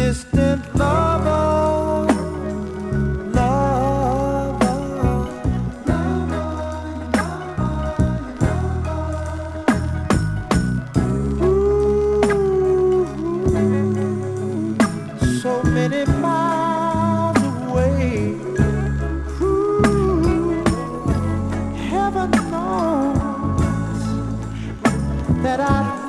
distant lover, lover. Ooh, so many miles away. Ooh, heaven knows that I